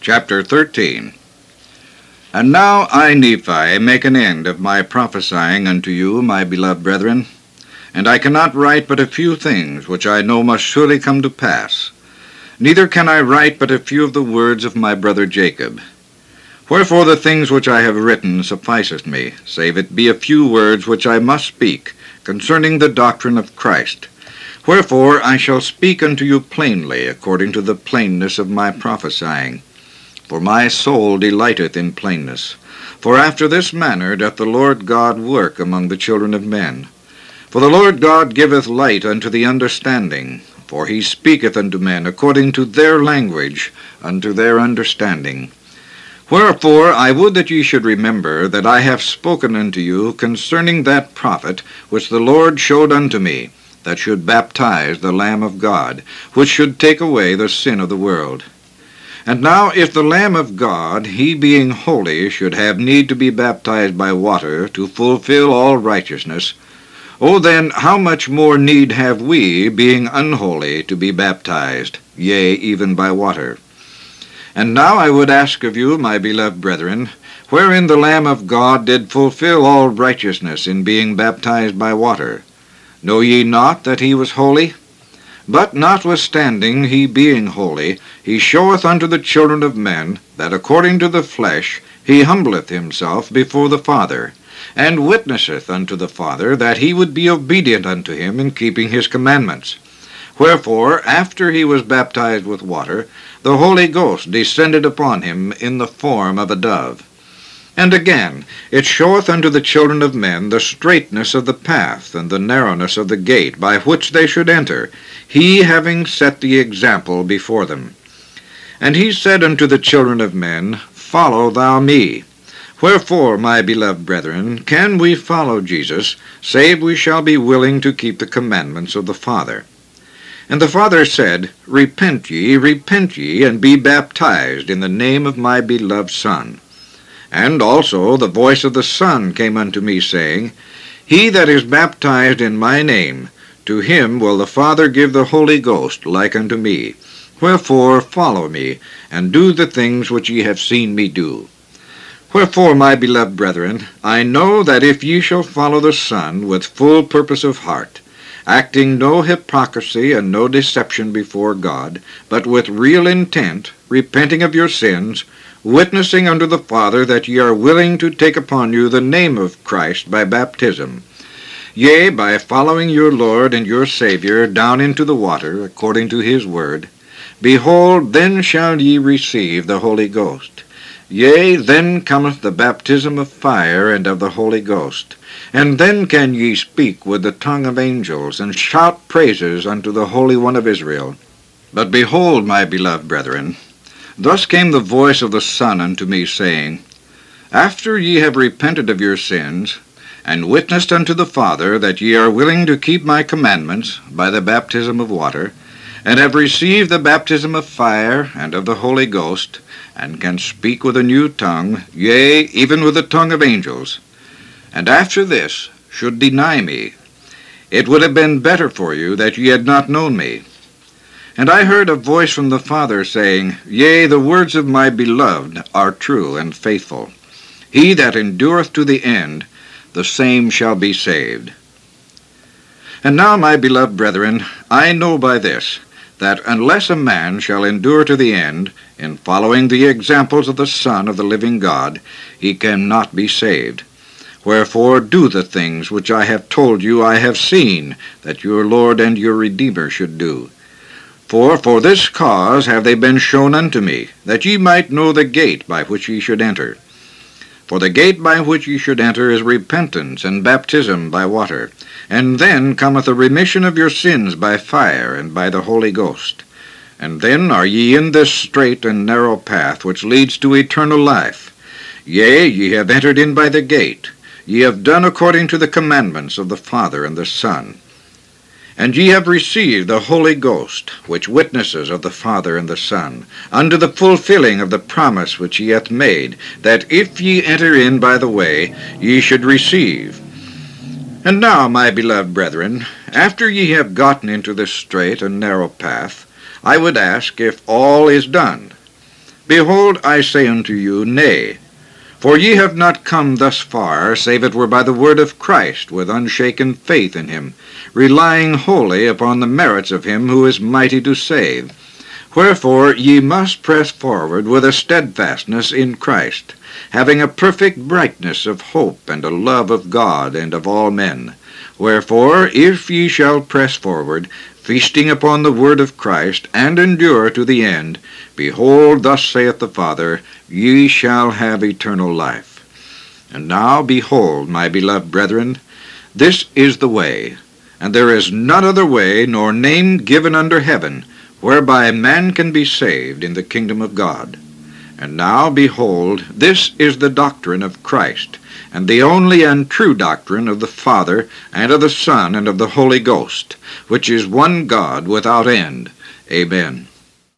Chapter 13. And now I, Nephi, make an end of my prophesying unto you, my beloved brethren, and I cannot write but a few things which I know must surely come to pass. Neither can I write but a few of the words of my brother Jacob. Wherefore the things which I have written sufficeth me, save it be a few words which I must speak concerning the doctrine of Christ. Wherefore I shall speak unto you plainly, according to the plainness of my prophesying. For my soul delighteth in plainness. For after this manner doth the Lord God work among the children of men. For the Lord God giveth light unto the understanding, for he speaketh unto men according to their language, unto their understanding. Wherefore I would that ye should remember that I have spoken unto you concerning that prophet which the Lord showed unto me, that should baptize the Lamb of God, which should take away the sin of the world. And now if the Lamb of God, he being holy, should have need to be baptized by water to fulfill all righteousness, O then how much more need have we, being unholy, to be baptized, yea, even by water? And now I would ask of you, my beloved brethren, wherein the Lamb of God did fulfill all righteousness in being baptized by water? Know ye not that he was holy? But notwithstanding he being holy, he showeth unto the children of men that according to the flesh he humbleth himself before the Father, and witnesseth unto the Father that he would be obedient unto him in keeping his commandments. Wherefore, after he was baptized with water, the Holy Ghost descended upon him in the form of a dove. And again, it showeth unto the children of men the straightness of the path, and the narrowness of the gate by which they should enter, he having set the example before them. And he said unto the children of men, Follow thou me. Wherefore, my beloved brethren, can we follow Jesus, save we shall be willing to keep the commandments of the Father? And the Father said, repent ye, and be baptized in the name of my beloved Son. And also the voice of the Son came unto me, saying, He that is baptized in my name, to him will the Father give the Holy Ghost like unto me. Wherefore follow me, and do the things which ye have seen me do. Wherefore, my beloved brethren, I know that if ye shall follow the Son with full purpose of heart, acting no hypocrisy and no deception before God, but with real intent, repenting of your sins, witnessing unto the Father that ye are willing to take upon you the name of Christ by baptism, yea, by following your Lord and your Savior down into the water, according to his word, behold, then shall ye receive the Holy Ghost. Yea, then cometh the baptism of fire and of the Holy Ghost. And then can ye speak with the tongue of angels, and shout praises unto the Holy One of Israel. But behold, my beloved brethren, thus came the voice of the Son unto me, saying, After ye have repented of your sins, and witnessed unto the Father that ye are willing to keep my commandments by the baptism of water, and have received the baptism of fire and of the Holy Ghost, and can speak with a new tongue, yea, even with the tongue of angels, and after this should deny me, it would have been better for you that ye had not known me. And I heard a voice from the Father saying, Yea, the words of my beloved are true and faithful. He that endureth to the end, the same shall be saved. And now, my beloved brethren, I know by this, that unless a man shall endure to the end, in following the examples of the Son of the living God, he cannot be saved. Wherefore do the things which I have told you I have seen, that your Lord and your Redeemer should do. For this cause have they been shown unto me, that ye might know the gate by which ye should enter. For the gate by which ye should enter is repentance and baptism by water, and then cometh a remission of your sins by fire and by the Holy Ghost. And then are ye in this strait and narrow path which leads to eternal life. Yea, ye have entered in by the gate. Ye have done according to the commandments of the Father and the Son. And ye have received the Holy Ghost, which witnesses of the Father and the Son, unto the fulfilling of the promise which he hath made, that if ye enter in by the way, ye should receive. And now, my beloved brethren, after ye have gotten into this strait and narrow path, I would ask if all is done. Behold, I say unto you, Nay. For ye have not come thus far, save it were by the word of Christ, with unshaken faith in him, relying wholly upon the merits of him who is mighty to save. Wherefore ye must press forward with a steadfastness in Christ, having a perfect brightness of hope and a love of God and of all men. Wherefore, if ye shall press forward, feasting upon the word of Christ, and endure to the end, behold, thus saith the Father, ye shall have eternal life. And now, behold, my beloved brethren, this is the way, and there is none other way nor name given under heaven, whereby man can be saved in the kingdom of God. And now, behold, this is the doctrine of Christ, and the only and true doctrine of the Father, and of the Son, and of the Holy Ghost, which is one God without end. Amen.